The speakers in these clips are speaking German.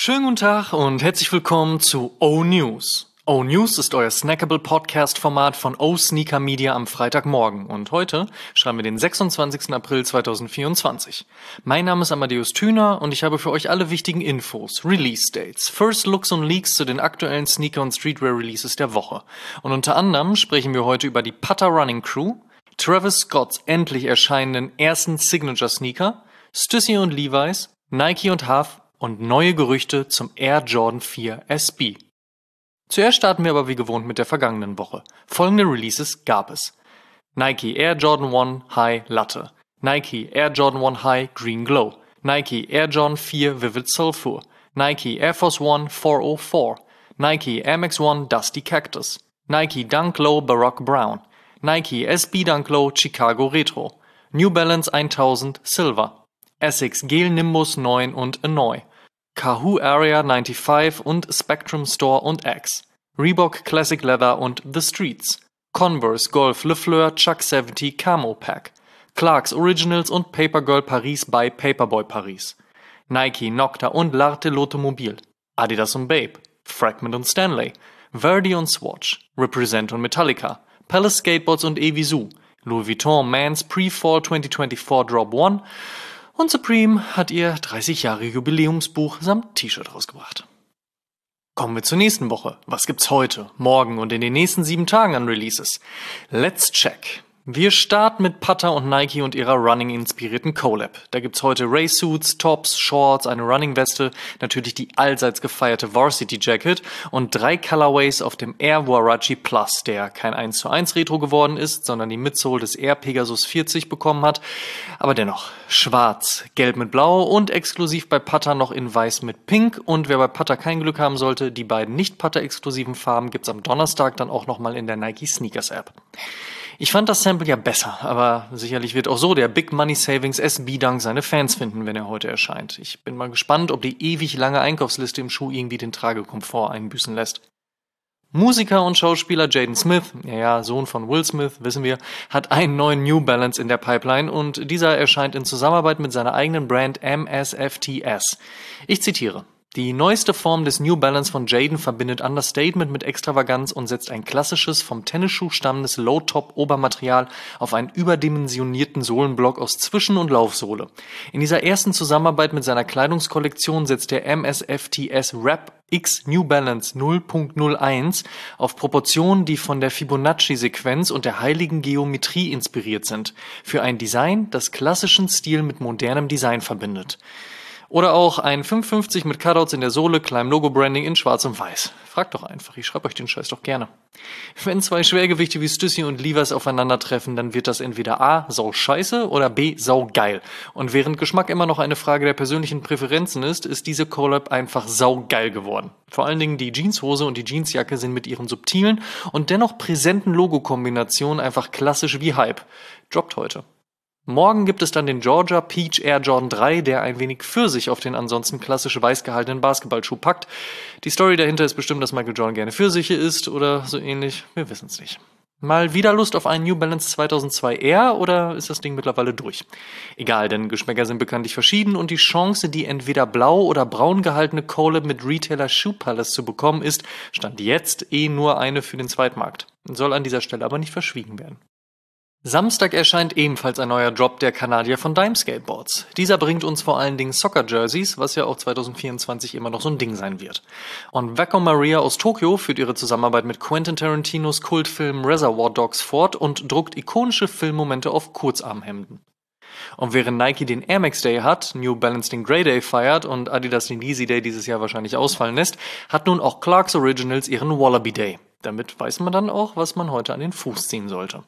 Schönen guten Tag und herzlich willkommen zu O-News. O-News ist euer snackable Podcast-Format von O-Sneaker Media am Freitagmorgen und heute schreiben wir den 26. April 2024. Mein Name ist Amadeus Thüner und ich habe für euch alle wichtigen Infos, Release-Dates, First Looks und Leaks zu den aktuellen Sneaker- und Streetwear-Releases der Woche. Und unter anderem sprechen wir heute über die Putter Running Crew, Travis Scotts endlich erscheinenden ersten Signature-Sneaker, Stussy und Levi's, Nike und Huff und neue Gerüchte zum Air Jordan 4 SB. Zuerst starten wir aber wie gewohnt mit der vergangenen Woche. Folgende Releases gab es: Nike Air Jordan 1 High Latte, Nike Air Jordan 1 High Green Glow, Nike Air Jordan 4 Vivid Sulfur, Nike Air Force One 404, Nike Air Max 1 Dusty Cactus, Nike Dunk Low Baroque Brown, Nike SB Dunk Low Chicago Retro, New Balance 1000 Silver, Essex Gel Nimbus 9 und Annoy, Kahoo Area 95 und Spectrum Store und X, Reebok Classic Leather und The Streets, Converse Golf Le Fleur Chuck 70 Camo Pack, Clarks Originals und Papergirl Paris by Paperboy Paris, Nike Nocta und L'Arte l'Automobile, Adidas und Babe, Fragment und Stanley, Verdi und Swatch, Represent und Metallica, Palace Skateboards und Evisu, Louis Vuitton Men's Pre-Fall 2024 Drop 1 und Supreme hat ihr 30 Jahre Jubiläumsbuch samt T-Shirt rausgebracht. Kommen wir zur nächsten Woche. Was gibt's heute, morgen und in den nächsten 7 Tagen an Releases? Let's check. Wir starten mit Putter und Nike und ihrer Running-inspirierten Collab. Da gibt's heute Race-Suits, Tops, Shorts, eine Running-Weste, natürlich die allseits gefeierte Varsity Jacket und 3 Colorways auf dem Air Huarache Plus, der kein 1:1 Retro geworden ist, sondern die Midsole des Air Pegasus 40 bekommen hat. Aber dennoch, schwarz, gelb mit blau und exklusiv bei Putter noch in weiß mit pink. Und wer bei Putter kein Glück haben sollte, die beiden nicht Putter-exklusiven Farben gibt's am Donnerstag dann auch nochmal in der Nike Sneakers App. Ich fand das Sample ja besser, aber sicherlich wird auch so der Big Money Savings SB Dunk seine Fans finden, wenn er heute erscheint. Ich bin mal gespannt, ob die ewig lange Einkaufsliste im Schuh irgendwie den Tragekomfort einbüßen lässt. Musiker und Schauspieler Jaden Smith, Sohn von Will Smith, wissen wir, hat einen neuen New Balance in der Pipeline und dieser erscheint in Zusammenarbeit mit seiner eigenen Brand MSFTS. Ich zitiere: Die neueste Form des New Balance von Jaden verbindet Understatement mit Extravaganz und setzt ein klassisches, vom Tennisschuh stammendes Low-Top-Obermaterial auf einen überdimensionierten Sohlenblock aus Zwischen- und Laufsohle. In dieser ersten Zusammenarbeit mit seiner Kleidungskollektion setzt der MSFTS Rap X New Balance 0.01 auf Proportionen, die von der Fibonacci-Sequenz und der heiligen Geometrie inspiriert sind, für ein Design, das klassischen Stil mit modernem Design verbindet. Oder auch ein 550 mit Cutouts in der Sohle, kleinem Logo-Branding in schwarz und weiß. Fragt doch einfach, ich schreibe euch den Scheiß doch gerne. Wenn 2 Schwergewichte wie Stussy und Levi's aufeinandertreffen, dann wird das entweder A, sau scheiße oder B, sau geil. Und während Geschmack immer noch eine Frage der persönlichen Präferenzen ist, ist diese Collab einfach sau geil geworden. Vor allen Dingen die Jeanshose und die Jeansjacke sind mit ihren subtilen und dennoch präsenten Logo-Kombinationen einfach klassisch wie Hype. Droppt heute. Morgen gibt es dann den Georgia Peach Air Jordan 3, der ein wenig Pfirsich auf den ansonsten klassisch weiß gehaltenen Basketballschuh packt. Die Story dahinter ist bestimmt, dass Michael Jordan gerne Pfirsiche isst oder so ähnlich. Wir wissen es nicht. Mal wieder Lust auf einen New Balance 2002 Air oder ist das Ding mittlerweile durch? Egal, denn Geschmäcker sind bekanntlich verschieden und die Chance, die entweder blau oder braun gehaltene Collab mit Retailer Shoe Palace zu bekommen, ist, stand jetzt, nur eine für den Zweitmarkt. Soll an dieser Stelle aber nicht verschwiegen werden. Samstag erscheint ebenfalls ein neuer Drop der Kanadier von Dime Skateboards. Dieser bringt uns vor allen Dingen Soccer-Jerseys, was ja auch 2024 immer noch so ein Ding sein wird. Und Wacko Maria aus Tokio führt ihre Zusammenarbeit mit Quentin Tarantinos Kultfilm Reservoir Dogs fort und druckt ikonische Filmmomente auf Kurzarmhemden. Und während Nike den Air Max Day hat, New Balance den Grey Day feiert und Adidas den Yeezy Day dieses Jahr wahrscheinlich ausfallen lässt, hat nun auch Clarks Originals ihren Wallaby Day. Damit weiß man dann auch, was man heute an den Fuß ziehen sollte.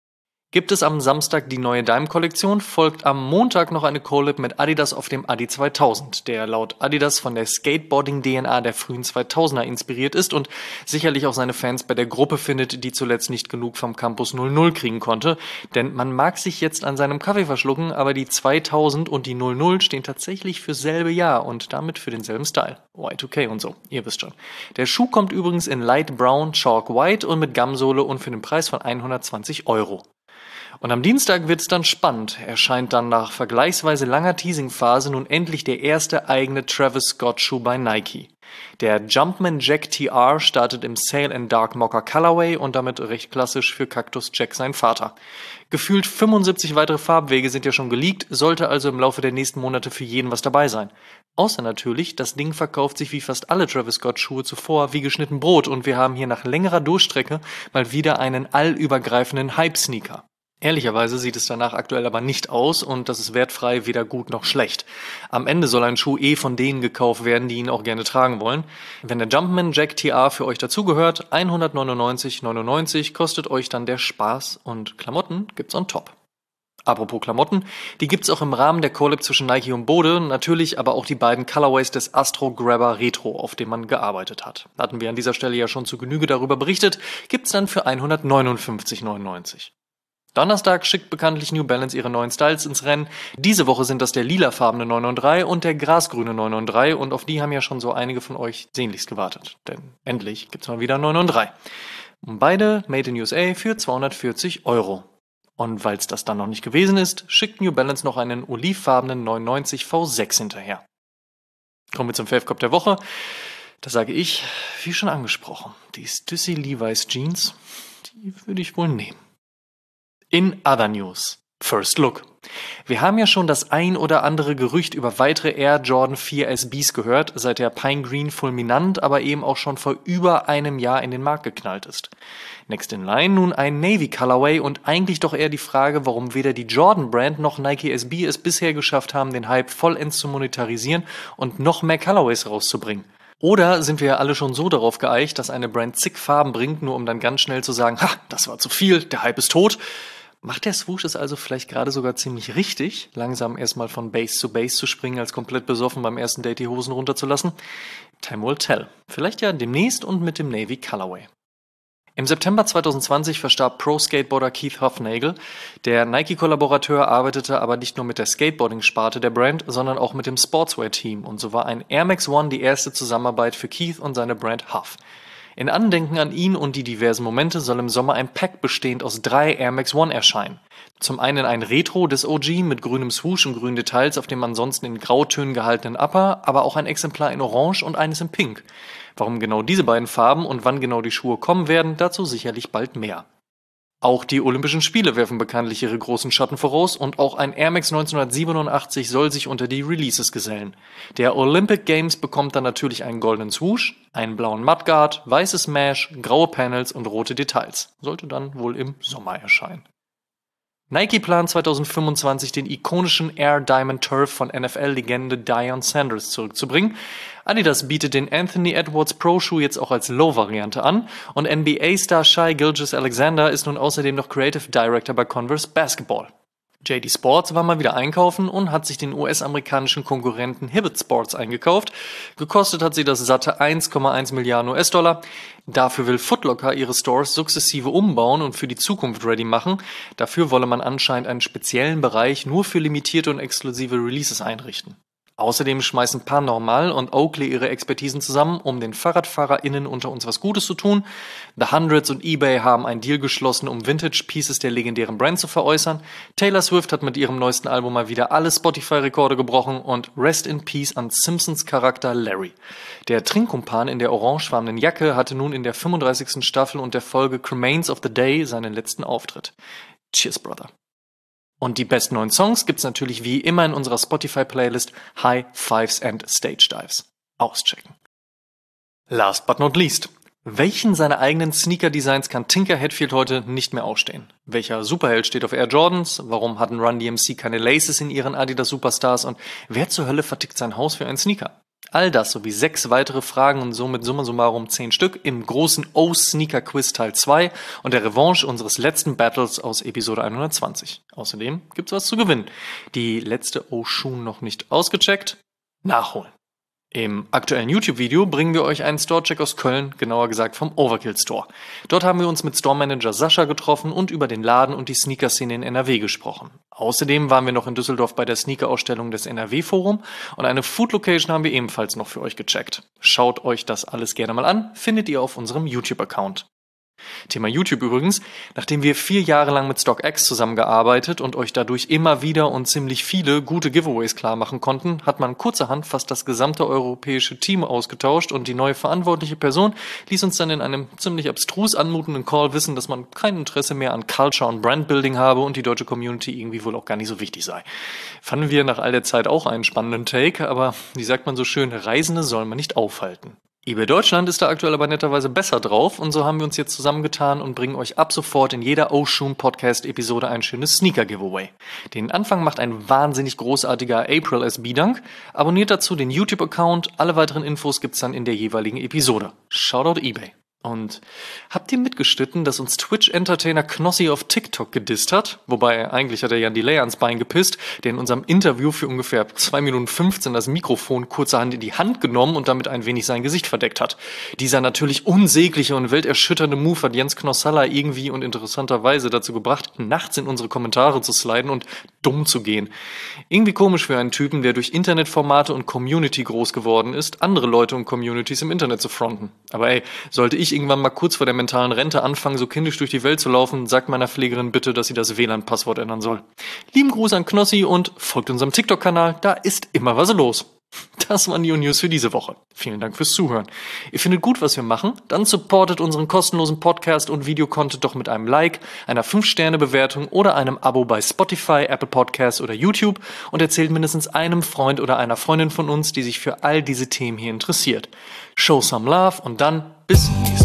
Gibt es am Samstag die neue Dime-Kollektion, folgt am Montag noch eine Collab mit Adidas auf dem Adi 2000, der laut Adidas von der Skateboarding-DNA der frühen 2000er inspiriert ist und sicherlich auch seine Fans bei der Gruppe findet, die zuletzt nicht genug vom Campus 00 kriegen konnte. Denn man mag sich jetzt an seinem Kaffee verschlucken, aber die 2000 und die 00 stehen tatsächlich für selbe Jahr und damit für denselben Style. Y2K und so, ihr wisst schon. Der Schuh kommt übrigens in Light Brown, Chalk White und mit Gumsohle und für den Preis von 120 €. Und am Dienstag wird es dann spannend. Erscheint dann nach vergleichsweise langer Teasing-Phase nun endlich der erste eigene Travis Scott-Schuh bei Nike. Der Jumpman Jack TR startet im Sail and Dark Mocha Colorway und damit recht klassisch für Cactus Jack sein Vater. Gefühlt 75 weitere Farbwege sind ja schon geleakt, sollte also im Laufe der nächsten Monate für jeden was dabei sein. Außer natürlich, das Ding verkauft sich wie fast alle Travis Scott Schuhe zuvor wie geschnitten Brot und wir haben hier nach längerer Durchstrecke mal wieder einen allübergreifenden Hype-Sneaker. Ehrlicherweise sieht es danach aktuell aber nicht aus und das ist wertfrei weder gut noch schlecht. Am Ende soll ein Schuh von denen gekauft werden, die ihn auch gerne tragen wollen. Wenn der Jumpman Jack TR für euch dazugehört, 199,99 kostet euch dann der Spaß und Klamotten gibt's on top. Apropos Klamotten, die gibt's auch im Rahmen der Collab zwischen Nike und Bode, natürlich aber auch die beiden Colorways des Astro Grabber Retro, auf dem man gearbeitet hat. Hatten wir an dieser Stelle ja schon zu Genüge darüber berichtet, gibt's dann für 159,99. Donnerstag schickt bekanntlich New Balance ihre neuen Styles ins Rennen. Diese Woche sind das der lilafarbene 993 und der grasgrüne 993 und auf die haben ja schon so einige von euch sehnlichst gewartet. Denn endlich gibt's mal wieder 993. Und beide made in USA für 240 €. Und weil es das dann noch nicht gewesen ist, schickt New Balance noch einen olivfarbenen 990 V6 hinterher. Kommen wir zum Fave-Cop der Woche. Da sage ich, wie schon angesprochen, die Stussy Levi's Jeans, die würde ich wohl nehmen. In other news. First Look. Wir haben ja schon das ein oder andere Gerücht über weitere Air Jordan 4 SBs gehört, seit der Pine Green fulminant, aber eben auch schon vor über einem Jahr in den Markt geknallt ist. Next in line nun ein Navy Colorway und eigentlich doch eher die Frage, warum weder die Jordan Brand noch Nike SB es bisher geschafft haben, den Hype vollends zu monetarisieren und noch mehr Colorways rauszubringen. Oder sind wir ja alle schon so darauf geeicht, dass eine Brand zig Farben bringt, nur um dann ganz schnell zu sagen, ha, das war zu viel, der Hype ist tot. Macht der Swoosh es also vielleicht gerade sogar ziemlich richtig, langsam erstmal von Base zu Base zu springen, als komplett besoffen beim ersten Date die Hosen runterzulassen? Time will tell. Vielleicht ja demnächst und mit dem Navy Colorway. Im September 2020 verstarb Pro-Skateboarder Keith Hufnagel. Der Nike-Kollaborateur arbeitete aber nicht nur mit der Skateboarding-Sparte der Brand, sondern auch mit dem Sportswear-Team und so war ein Air Max One die erste Zusammenarbeit für Keith und seine Brand Huff. In Andenken an ihn und die diversen Momente soll im Sommer ein Pack bestehend aus 3 Air Max One erscheinen. Zum einen ein Retro des OG mit grünem Swoosh und grünen Details auf dem ansonsten in Grautönen gehaltenen Upper, aber auch ein Exemplar in Orange und eines in Pink. Warum genau diese beiden Farben und wann genau die Schuhe kommen werden, dazu sicherlich bald mehr. Auch die Olympischen Spiele werfen bekanntlich ihre großen Schatten voraus und auch ein Air Max 1987 soll sich unter die Releases gesellen. Der Olympic Games bekommt dann natürlich einen goldenen Swoosh, einen blauen Mudguard, weißes Mesh, graue Panels und rote Details. Sollte dann wohl im Sommer erscheinen. Nike plant 2025 den ikonischen Air Diamond Turf von NFL-Legende Deion Sanders zurückzubringen. Adidas bietet den Anthony Edwards Pro Schuh jetzt auch als Low-Variante an und NBA-Star Shai Gilgeous-Alexander ist nun außerdem noch Creative Director bei Converse Basketball. JD Sports war mal wieder einkaufen und hat sich den US-amerikanischen Konkurrenten Hibbett Sports eingekauft. Gekostet hat sie das satte 1,1 Milliarden US-Dollar. Dafür will Foot Locker ihre Stores sukzessive umbauen und für die Zukunft ready machen. Dafür wolle man anscheinend einen speziellen Bereich nur für limitierte und exklusive Releases einrichten. Außerdem schmeißen Paranormal und Oakley ihre Expertisen zusammen, um den FahrradfahrerInnen unter uns was Gutes zu tun. The Hundreds und eBay haben einen Deal geschlossen, um Vintage-Pieces der legendären Brand zu veräußern. Taylor Swift hat mit ihrem neuesten Album mal wieder alle Spotify-Rekorde gebrochen und Rest in Peace an Simpsons Charakter Larry. Der Trinkkumpan in der orangefarbenen Jacke hatte nun in der 35. Staffel und der Folge Cremains of the Day seinen letzten Auftritt. Cheers, Brother. Und die besten neuen Songs gibt's natürlich wie immer in unserer Spotify-Playlist High Fives and Stage Dives. Auschecken. Last but not least. Welchen seiner eigenen Sneaker-Designs kann Tinker Hatfield heute nicht mehr ausstehen? Welcher Superheld steht auf Air Jordans? Warum hatten Run DMC keine Laces in ihren Adidas Superstars? Und wer zur Hölle vertickt sein Haus für einen Sneaker? All das sowie 6 weitere Fragen und somit summa summarum 10 Stück im großen O-Sneaker-Quiz Teil 2 und der Revanche unseres letzten Battles aus Episode 120. Außerdem gibt's was zu gewinnen. Die letzte O-Schuh noch nicht ausgecheckt? Nachholen. Im aktuellen YouTube-Video bringen wir euch einen Store-Check aus Köln, genauer gesagt vom Overkill Store. Dort haben wir uns mit Store-Manager Sascha getroffen und über den Laden und die Sneaker-Szene in NRW gesprochen. Außerdem waren wir noch in Düsseldorf bei der Sneaker-Ausstellung des NRW-Forum und eine Food-Location haben wir ebenfalls noch für euch gecheckt. Schaut euch das alles gerne mal an, findet ihr auf unserem YouTube-Account. Thema YouTube übrigens. Nachdem wir 4 Jahre lang mit StockX zusammengearbeitet und euch dadurch immer wieder und ziemlich viele gute Giveaways klar machen konnten, hat man kurzerhand fast das gesamte europäische Team ausgetauscht und die neue verantwortliche Person ließ uns dann in einem ziemlich abstrus anmutenden Call wissen, dass man kein Interesse mehr an Culture und Brandbuilding habe und die deutsche Community irgendwie wohl auch gar nicht so wichtig sei. Fanden wir nach all der Zeit auch einen spannenden Take, aber wie sagt man so schön, Reisende soll man nicht aufhalten. eBay Deutschland ist da aktuell aber netterweise besser drauf und so haben wir uns jetzt zusammengetan und bringen euch ab sofort in jeder Oshun Podcast Episode ein schönes Sneaker Giveaway. Den Anfang macht ein wahnsinnig großartiger April SB Dank. Abonniert dazu den YouTube Account, alle weiteren Infos gibt's dann in der jeweiligen Episode. Shoutout eBay. Und habt ihr mitgeschnitten, dass uns Twitch-Entertainer Knossi auf TikTok gedisst hat? Wobei, eigentlich hat er ja Delay ans Bein gepisst, der in unserem Interview für ungefähr 2 Minuten 15 das Mikrofon kurzerhand in die Hand genommen und damit ein wenig sein Gesicht verdeckt hat. Dieser natürlich unsägliche und welterschütternde Move hat Jens Knossalla irgendwie und interessanterweise dazu gebracht, nachts in unsere Kommentare zu sliden und dumm zu gehen. Irgendwie komisch für einen Typen, der durch Internetformate und Community groß geworden ist, andere Leute und Communities im Internet zu fronten. Aber ey, sollte ich irgendwann mal kurz vor der mentalen Rente anfangen, so kindisch durch die Welt zu laufen, sagt meiner Pflegerin bitte, dass sie das WLAN-Passwort ändern soll. Lieben Gruß an Knossi und folgt unserem TikTok-Kanal, da ist immer was los. Das waren die News für diese Woche. Vielen Dank fürs Zuhören. Ihr findet gut, was wir machen? Dann supportet unseren kostenlosen Podcast und Videocontent doch mit einem Like, einer 5-Sterne-Bewertung oder einem Abo bei Spotify, Apple Podcasts oder YouTube und erzählt mindestens einem Freund oder einer Freundin von uns, die sich für all diese Themen hier interessiert. Show some love und dann bis nächstes Mal.